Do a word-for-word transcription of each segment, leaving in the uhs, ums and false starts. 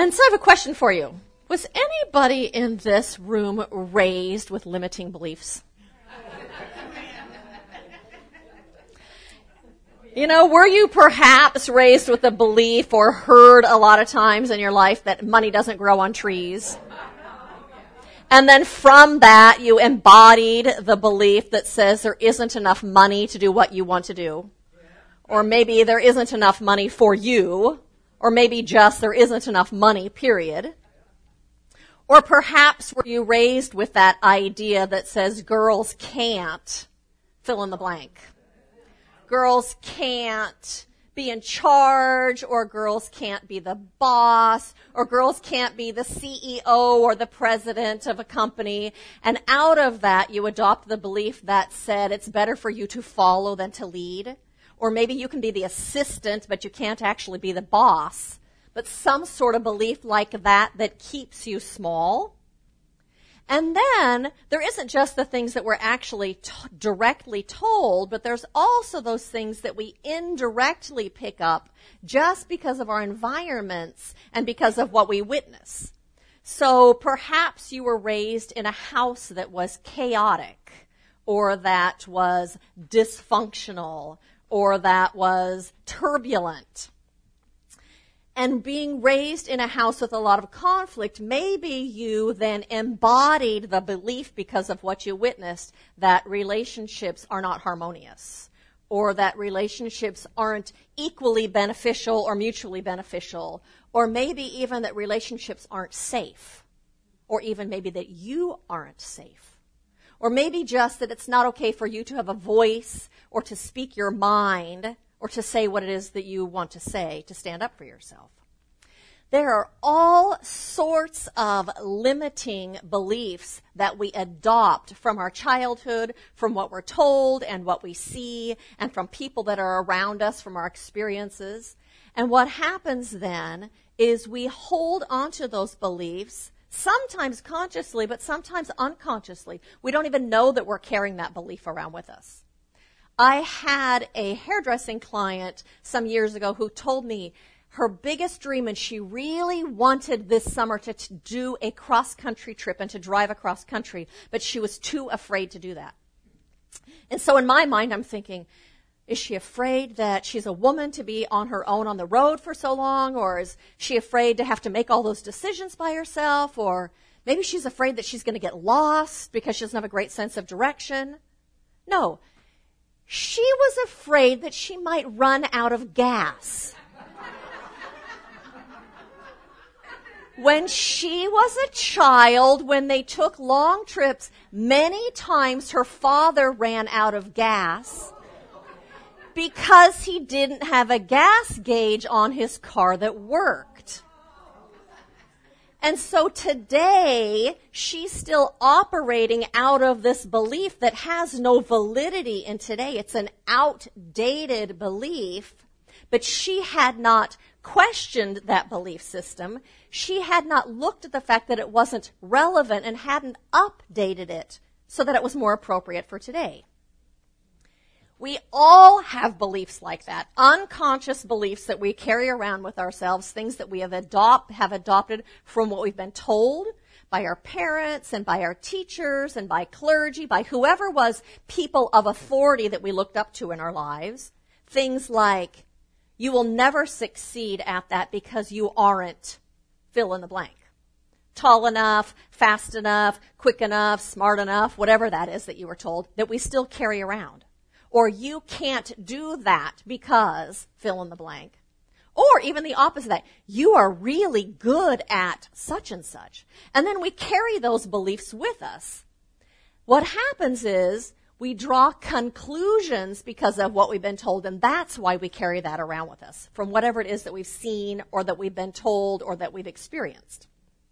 And so I have a question for you. Was anybody in this room raised with limiting beliefs? You know, were you perhaps raised with a belief or heard a lot of times in your life that money doesn't grow on trees? And then from that, you embodied the belief that says there isn't enough money to do what you want to do. Or maybe there isn't enough money for you. Or maybe just there isn't enough money, period. Or perhaps were you raised with that idea that says girls can't fill in the blank. Girls can't be in charge, or girls can't be the boss, or girls can't be the C E O or the president of a company. And out of that, you adopt the belief that said it's better for you to follow than to lead. Or maybe you can be the assistant, but you can't actually be the boss. But some sort of belief like that that keeps you small. And then there isn't just the things that we're actually t- directly told, but there's also those things that we indirectly pick up just because of our environments and because of what we witness. So perhaps you were raised in a house that was chaotic, or that was dysfunctional, or that was turbulent. And being raised in a house with a lot of conflict, maybe you then embodied the belief because of what you witnessed that relationships are not harmonious, or that relationships aren't equally beneficial or mutually beneficial, or maybe even that relationships aren't safe, or even maybe that you aren't safe. Or maybe just that it's not okay for you to have a voice or to speak your mind or to say what it is that you want to say, to stand up for yourself. There are all sorts of limiting beliefs that we adopt from our childhood, from what we're told and what we see, and from people that are around us, from our experiences. And what happens then is we hold onto those beliefs, sometimes consciously, but sometimes unconsciously. We don't even know that we're carrying that belief around with us. I had a hairdressing client some years ago who told me her biggest dream, and she really wanted this summer to, to do a cross-country trip and to drive across country, but she was too afraid to do that. And so in my mind, I'm thinking, is she afraid that she's a woman to be on her own on the road for so long? Or is she afraid to have to make all those decisions by herself? Or maybe she's afraid that she's going to get lost because she doesn't have a great sense of direction? No. She was afraid that she might run out of gas. When she was a child, when they took long trips, many times her father ran out of gas because he didn't have a gas gauge on his car that worked. And so today, she's still operating out of this belief that has no validity in today. It's an outdated belief, but she had not questioned that belief system. She had not looked at the fact that it wasn't relevant and hadn't updated it so that it was more appropriate for today. We all have beliefs like that, unconscious beliefs that we carry around with ourselves, things that we have adopt have adopted from what we've been told by our parents and by our teachers and by clergy, by whoever was people of authority that we looked up to in our lives. Things like, you will never succeed at that because you aren't fill in the blank. Tall enough, fast enough, quick enough, smart enough, whatever that is that you were told, that we still carry around. Or you can't do that because fill in the blank. Or even the opposite of that. You are really good at such and such. And then we carry those beliefs with us. What happens is we draw conclusions because of what we've been told, and that's why we carry that around with us, from whatever it is that we've seen or that we've been told or that we've experienced.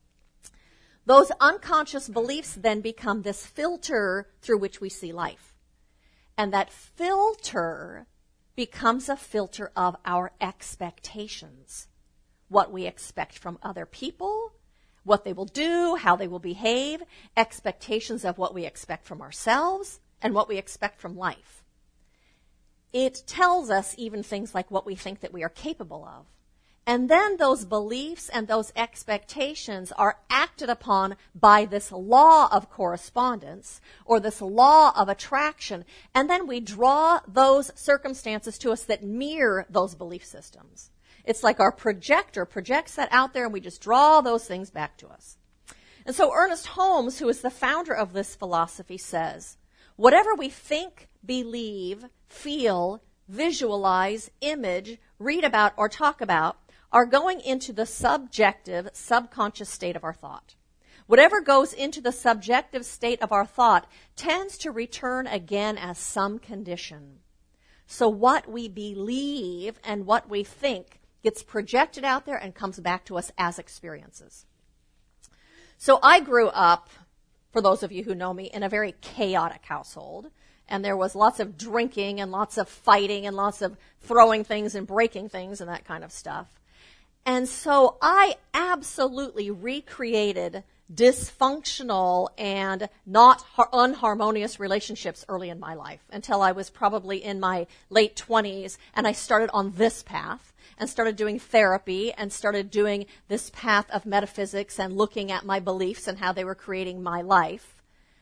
Those unconscious beliefs then become this filter through which we see life. And that filter becomes a filter of our expectations. What we expect from other people, what they will do, how they will behave, expectations of what we expect from ourselves, and what we expect from life. It tells us even things like what we think that we are capable of. And then those beliefs and those expectations are acted upon by this law of correspondence or this law of attraction. And then we draw those circumstances to us that mirror those belief systems. It's like our projector projects that out there and we just draw those things back to us. And so Ernest Holmes, who is the founder of this philosophy, says, whatever we think, believe, feel, visualize, image, read about, or talk about are going into the subjective, subconscious state of our thought. Whatever goes into the subjective state of our thought tends to return again as some condition. So what we believe and what we think gets projected out there and comes back to us as experiences. So I grew up, for those of you who know me, in a very chaotic household. And there was lots of drinking and lots of fighting and lots of throwing things and breaking things and that kind of stuff. And so I absolutely recreated dysfunctional and not har- unharmonious relationships early in my life until I was probably in my late twenties, and I started on this path and started doing therapy and started doing this path of metaphysics and looking at my beliefs and how they were creating my life.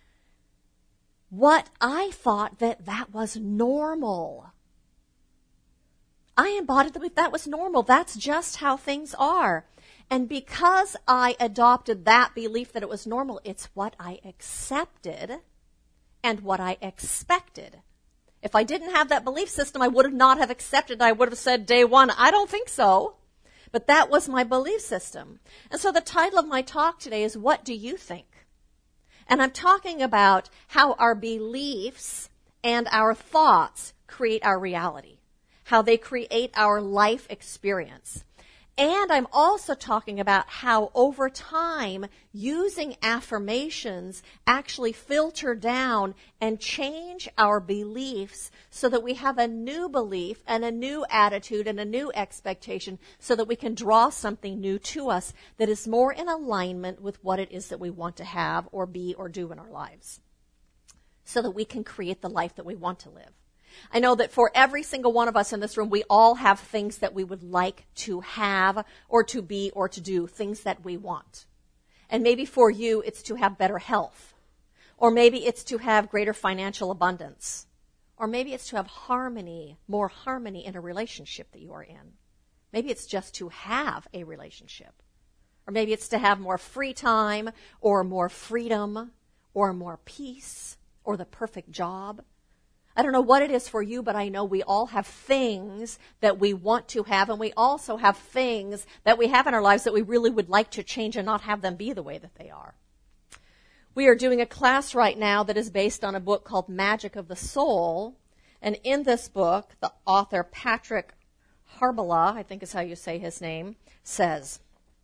What I thought that that was normal. I embodied the belief that was normal. That's just how things are. And because I adopted that belief that it was normal, it's what I accepted and what I expected. If I didn't have that belief system, I would have not have accepted. I would have said day one, I don't think so. But that was my belief system. And so the title of my talk today is, What Do You Think? And I'm talking about how our beliefs and our thoughts create our reality, how they create our life experience. And I'm also talking about how over time, using affirmations actually filter down and change our beliefs so that we have a new belief and a new attitude and a new expectation so that we can draw something new to us that is more in alignment with what it is that we want to have or be or do in our lives so that we can create the life that we want to live. I know that for every single one of us in this room, we all have things that we would like to have or to be or to do, things that we want. And maybe for you, it's to have better health. Or maybe it's to have greater financial abundance. Or maybe it's to have harmony, more harmony in a relationship that you are in. Maybe it's just to have a relationship. Or maybe it's to have more free time or more freedom or more peace or the perfect job. I don't know what it is for you, but I know we all have things that we want to have, and we also have things that we have in our lives that we really would like to change and not have them be the way that they are. We are doing a class right now that is based on a book called Magic of the Soul, and in this book, the author Patrick Harbala, I think is how you say his name, says,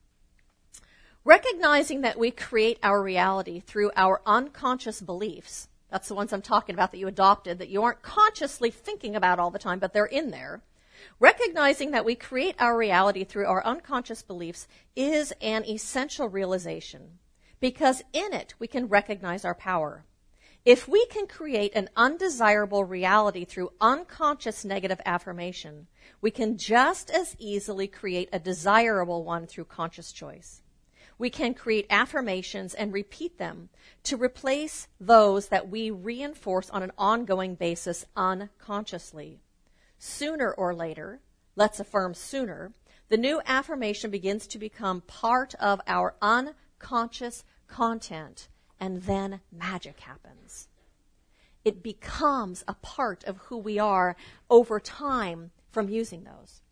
recognizing that we create our reality through our unconscious beliefs, that's the ones I'm talking about that you adopted, that you aren't consciously thinking about all the time, but they're in there. Recognizing that we create our reality through our unconscious beliefs is an essential realization, because in it we can recognize our power. If we can create an undesirable reality through unconscious negative affirmation, we can just as easily create a desirable one through conscious choice. We can create affirmations and repeat them to replace those that we reinforce on an ongoing basis unconsciously. Sooner or later, let's affirm sooner, the new affirmation begins to become part of our unconscious content, and then magic happens. It becomes a part of who we are over time from using those.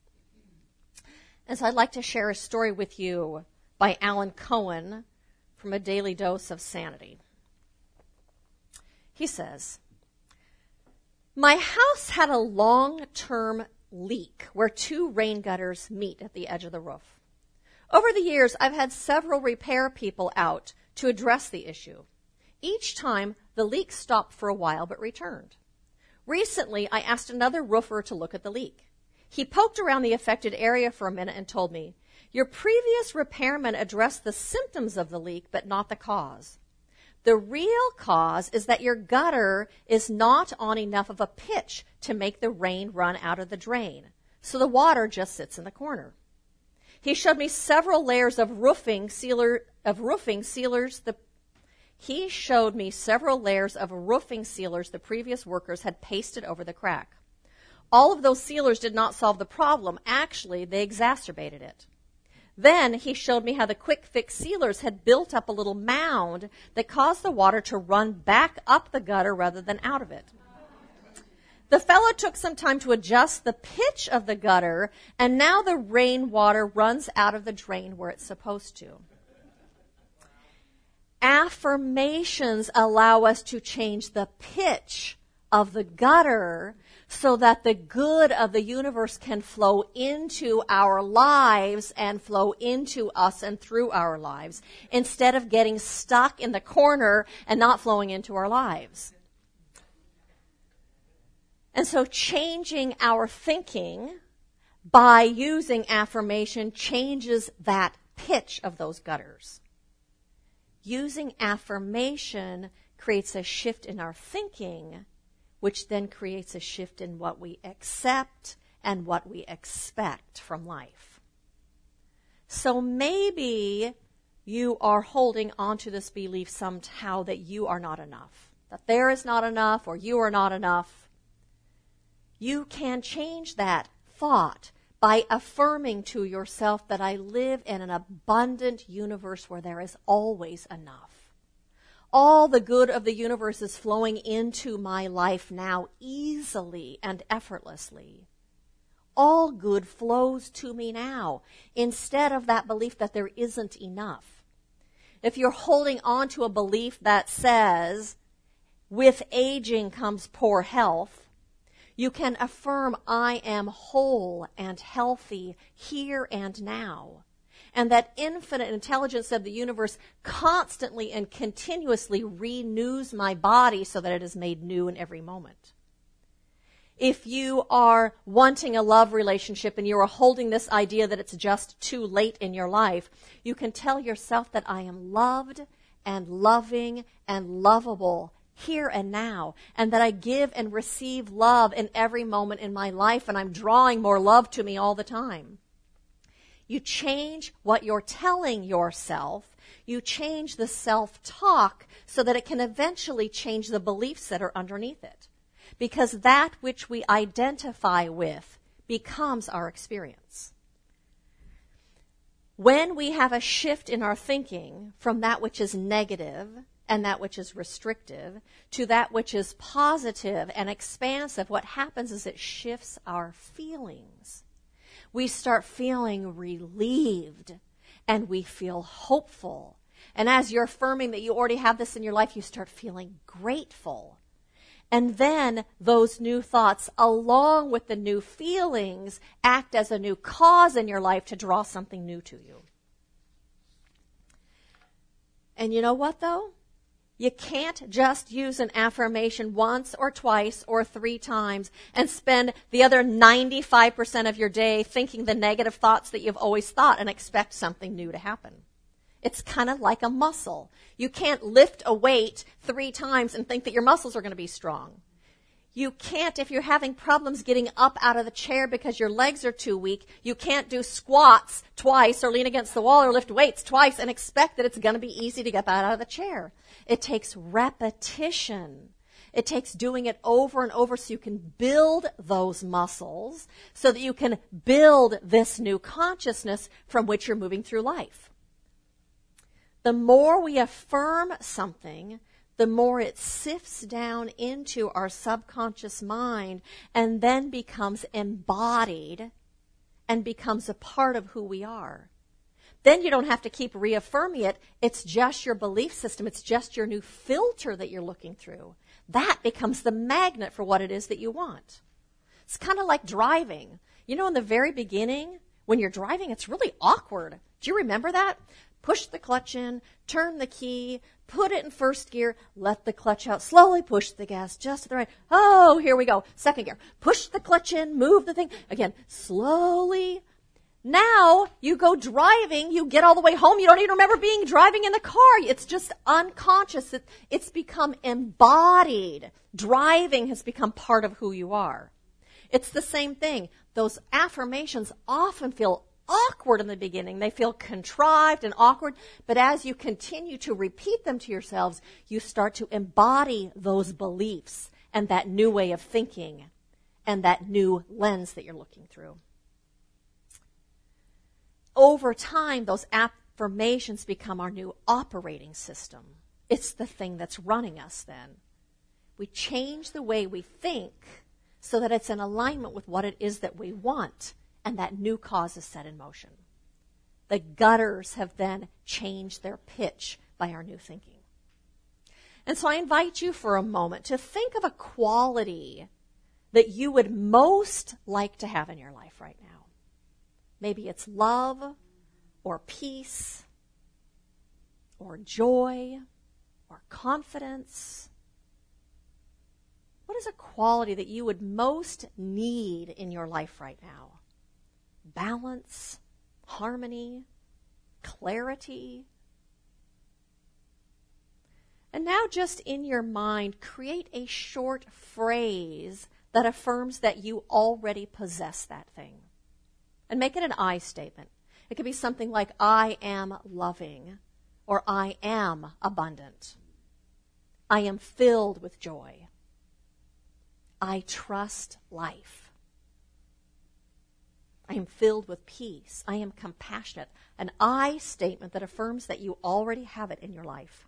And so I'd like to share a story with you by Alan Cohen from A Daily Dose of Sanity. He says, my house had a long-term leak where two rain gutters meet at the edge of the roof. Over the years, I've had several repair people out to address the issue. Each time, the leak stopped for a while but returned. Recently, I asked another roofer to look at the leak. He poked around the affected area for a minute and told me, your previous repairman addressed the symptoms of the leak, but not the cause. The real cause is that your gutter is not on enough of a pitch to make the rain run out of the drain, so the water just sits in the corner. He showed me several layers of roofing sealer of roofing sealers the He showed me several layers of roofing sealers the previous workers had pasted over the crack. All of those sealers did not solve the problem. Actually, they exacerbated it. Then he showed me how the quick fix sealers had built up a little mound that caused the water to run back up the gutter rather than out of it. The fellow took some time to adjust the pitch of the gutter, and now the rainwater runs out of the drain where it's supposed to. Affirmations allow us to change the pitch of the gutter so that the good of the universe can flow into our lives and flow into us and through our lives, instead of getting stuck in the corner and not flowing into our lives. And so changing our thinking by using affirmation changes that pitch of those gutters. Using affirmation creates a shift in our thinking, which then creates a shift in what we accept and what we expect from life. So maybe you are holding on to this belief somehow that you are not enough, that there is not enough or you are not enough. You can change that thought by affirming to yourself that I live in an abundant universe where there is always enough. All the good of the universe is flowing into my life now easily and effortlessly. All good flows to me now, instead of that belief that there isn't enough. If you're holding on to a belief that says, with aging comes poor health, you can affirm, I am whole and healthy here and now. And that infinite intelligence of the universe constantly and continuously renews my body so that it is made new in every moment. If you are wanting a love relationship and you are holding this idea that it's just too late in your life, you can tell yourself that I am loved and loving and lovable here and now, and that I give and receive love in every moment in my life, and I'm drawing more love to me all the time. You change what you're telling yourself. You change the self-talk so that it can eventually change the beliefs that are underneath it. Because that which we identify with becomes our experience. When we have a shift in our thinking from that which is negative and that which is restrictive to that which is positive and expansive, what happens is it shifts our feelings. We start feeling relieved and we feel hopeful. And as you're affirming that you already have this in your life, you start feeling grateful. And then those new thoughts, along with the new feelings, act as a new cause in your life to draw something new to you. And you know what, though? You can't just use an affirmation once or twice or three times and spend the other ninety-five percent of your day thinking the negative thoughts that you've always thought and expect something new to happen. It's kind of like a muscle. You can't lift a weight three times and think that your muscles are going to be strong. You can't, if you're having problems getting up out of the chair because your legs are too weak, you can't do squats twice or lean against the wall or lift weights twice and expect that it's going to be easy to get out of the chair. It takes repetition. It takes doing it over and over so you can build those muscles so that you can build this new consciousness from which you're moving through life. The more we affirm something, the more it sifts down into our subconscious mind and then becomes embodied and becomes a part of who we are. Then you don't have to keep reaffirming it. It's just your belief system. It's just your new filter that you're looking through. That becomes the magnet for what it is that you want. It's kind of like driving. You know, in the very beginning, when you're driving, it's really awkward. Do you remember that? Push the clutch in, turn the key, put it in first gear, let the clutch out, slowly push the gas just to the right. Oh, here we go. Second gear. Push the clutch in, move the thing. Again, slowly. Now you go driving, you get all the way home, you don't even remember being driving in the car. It's just unconscious. It, it's become embodied. Driving has become part of who you are. It's the same thing. Those affirmations often feel awkward in the beginning. They feel contrived and awkward, but as you continue to repeat them to yourselves, you start to embody those beliefs and that new way of thinking and that new lens that you're looking through. Over time, those affirmations become our new operating system. It's the thing that's running us then. We change the way we think so that it's in alignment with what it is that we want, and that new cause is set in motion. The gutters have then changed their pitch by our new thinking. And so I invite you for a moment to think of a quality that you would most like to have in your life right now. Maybe it's love, or peace, or joy, or confidence. What is a quality that you would most need in your life right now? Balance, harmony, clarity. And now just in your mind, create a short phrase that affirms that you already possess that thing. And make it an I statement. It could be something like, I am loving, or I am abundant. I am filled with joy. I trust life. I am filled with peace. I am compassionate. An I statement that affirms that you already have it in your life.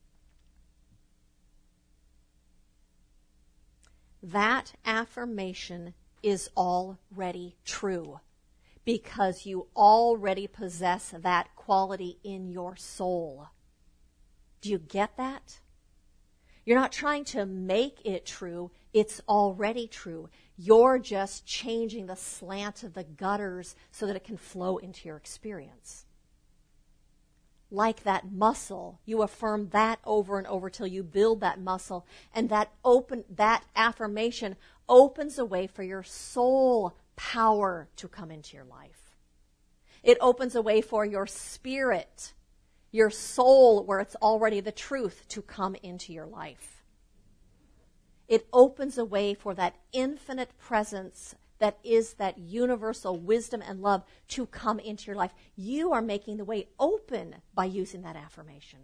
That affirmation is already true because you already possess that quality in your soul. Do you get that? You're not trying to make it true. It's already true. You're just changing the slant of the gutters so that it can flow into your experience. Like that muscle, you affirm that over and over till you build that muscle, and that open that affirmation opens a way for your soul power to come into your life. It opens a way for your spirit, your soul, where it's already the truth, to come into your life. It opens a way for that infinite presence that is that universal wisdom and love to come into your life. You are making the way open by using that affirmation.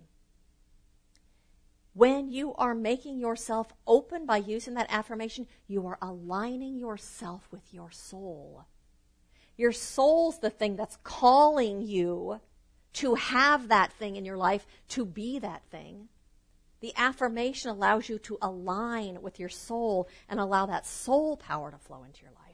When you are making yourself open by using that affirmation, you are aligning yourself with your soul. Your soul's the thing that's calling you to have that thing in your life, to be that thing. The affirmation allows you to align with your soul and allow that soul power to flow into your life.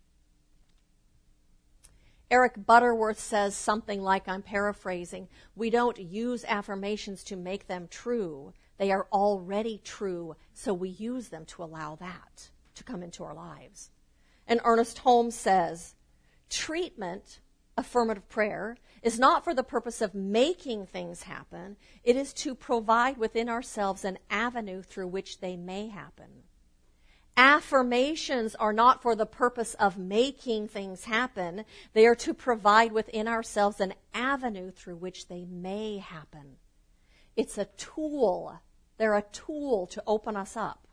Eric Butterworth says something like, I'm paraphrasing, we don't use affirmations to make them true. They are already true, so we use them to allow that to come into our lives. And Ernest Holmes says, treatment, affirmative prayer, is not for the purpose of making things happen. It is to provide within ourselves an avenue through which they may happen. Affirmations are not for the purpose of making things happen. They are to provide within ourselves an avenue through which they may happen. It's a tool. They're a tool to open us up.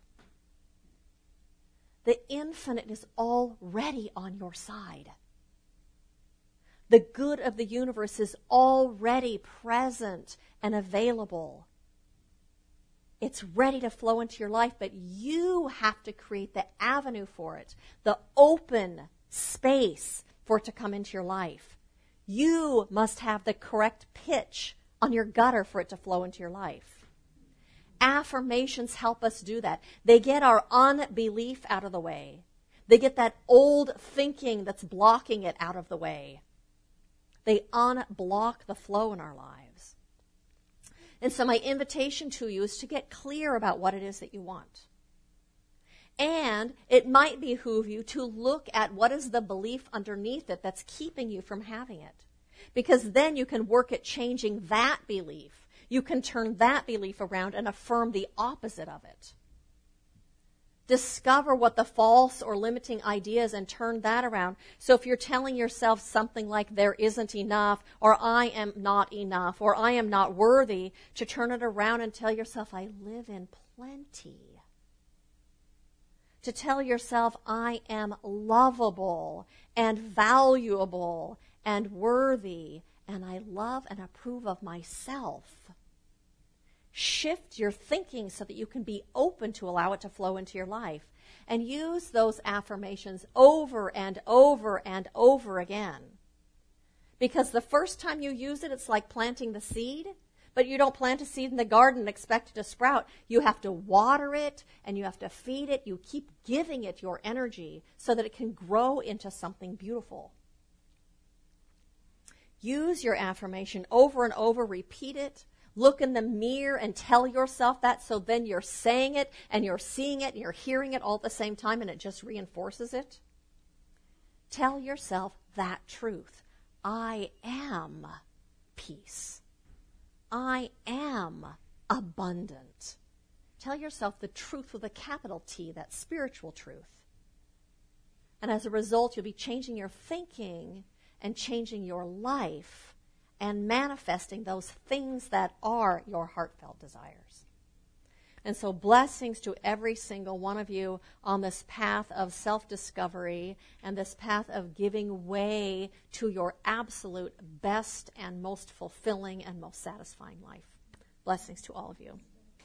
The infinite is already on your side. The good of the universe is already present and available. It's ready to flow into your life, but you have to create the avenue for it, the open space for it to come into your life. You must have the correct pitch on your gutter for it to flow into your life. Affirmations help us do that. They get our unbelief out of the way. They get that old thinking that's blocking it out of the way. They unblock the flow in our lives. And so my invitation to you is to get clear about what it is that you want. And it might behoove you to look at what is the belief underneath it that's keeping you from having it. Because then you can work at changing that belief. You can turn that belief around and affirm the opposite of it. Discover what the false or limiting idea is and turn that around. So if you're telling yourself something like there isn't enough, or I am not enough, or I am not worthy, to turn it around and tell yourself I live in plenty. To tell yourself I am lovable and valuable and worthy, and I love and approve of myself. Shift your thinking so that you can be open to allow it to flow into your life. And use those affirmations over and over and over again. Because the first time you use it, it's like planting the seed. But you don't plant a seed in the garden and expect it to sprout. You have to water it and you have to feed it. You keep giving it your energy so that it can grow into something beautiful. Use your affirmation over and over. Repeat it. Look in the mirror and tell yourself that, so then you're saying it and you're seeing it and you're hearing it all at the same time, and it just reinforces it. Tell yourself that truth. I am peace. I am abundant. Tell yourself the truth with a capital T, that spiritual truth. And as a result, you'll be changing your thinking and changing your life and manifesting those things that are your heartfelt desires. And so blessings to every single one of you on this path of self-discovery and this path of giving way to your absolute best and most fulfilling and most satisfying life. Blessings to all of you.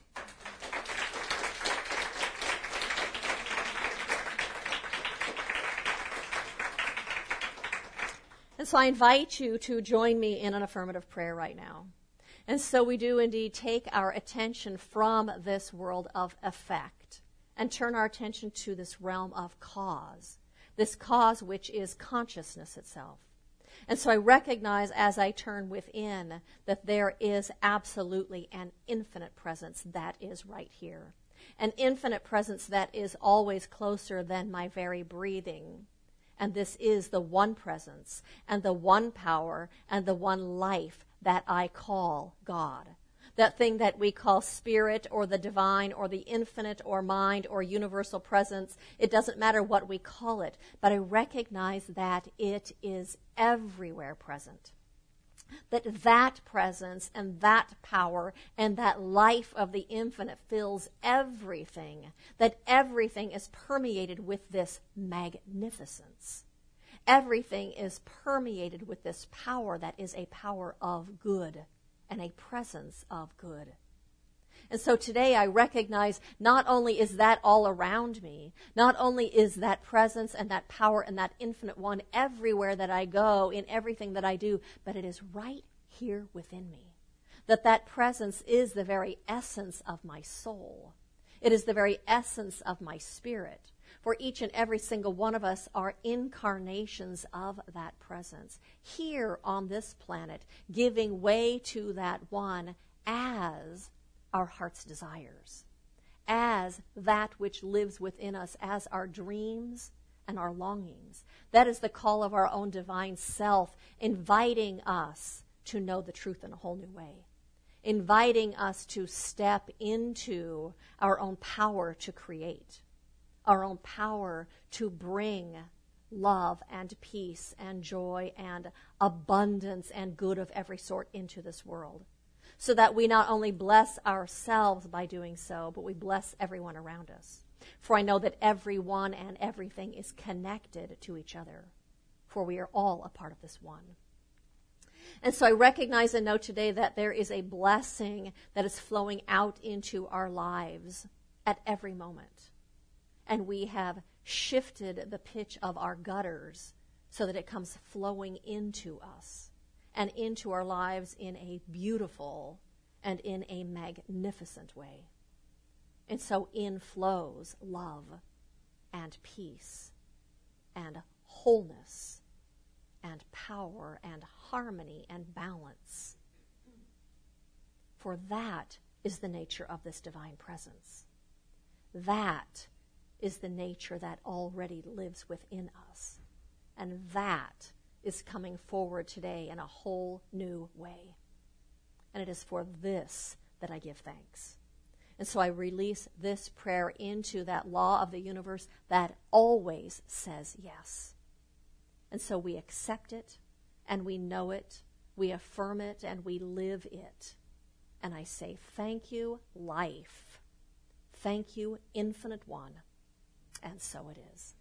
And so I invite you to join me in an affirmative prayer right now. And so we do indeed take our attention from this world of effect and turn our attention to this realm of cause, this cause which is consciousness itself. And so I recognize as I turn within that there is absolutely an infinite presence that is right here, an infinite presence that is always closer than my very breathing. And this is the one presence and the one power and the one life that I call God. That thing that we call spirit or the divine or the infinite or mind or universal presence. It doesn't matter what we call it, but I recognize that it is everywhere present. That that presence and that power and that life of the infinite fills everything. That everything is permeated with this magnificence. Everything is permeated with this power that is a power of good and a presence of good. And so today I recognize not only is that all around me, not only is that presence and that power and that infinite one everywhere that I go, in everything that I do, but it is right here within me. That that presence is the very essence of my soul. It is the very essence of my spirit. For each and every single one of us are incarnations of that presence, here on this planet, giving way to that one as our heart's desires, as that which lives within us, as our dreams and our longings. That is the call of our own divine self, inviting us to know the truth in a whole new way, inviting us to step into our own power to create, our own power to bring love and peace and joy and abundance and good of every sort into this world, so that we not only bless ourselves by doing so, but we bless everyone around us. For I know that everyone and everything is connected to each other, for we are all a part of this one. And so I recognize and know today that there is a blessing that is flowing out into our lives at every moment. And we have shifted the pitch of our gutters so that it comes flowing into us and into our lives in a beautiful and in a magnificent way. And so in flows love and peace and wholeness and power and harmony and balance. For that is the nature of this divine presence. That is the nature that already lives within us. And that is coming forward today in a whole new way. And it is for this that I give thanks. And so I release this prayer into that law of the universe that always says yes. And so we accept it, and we know it, we affirm it, and we live it. And I say, thank you, life. Thank you, infinite one. And so it is.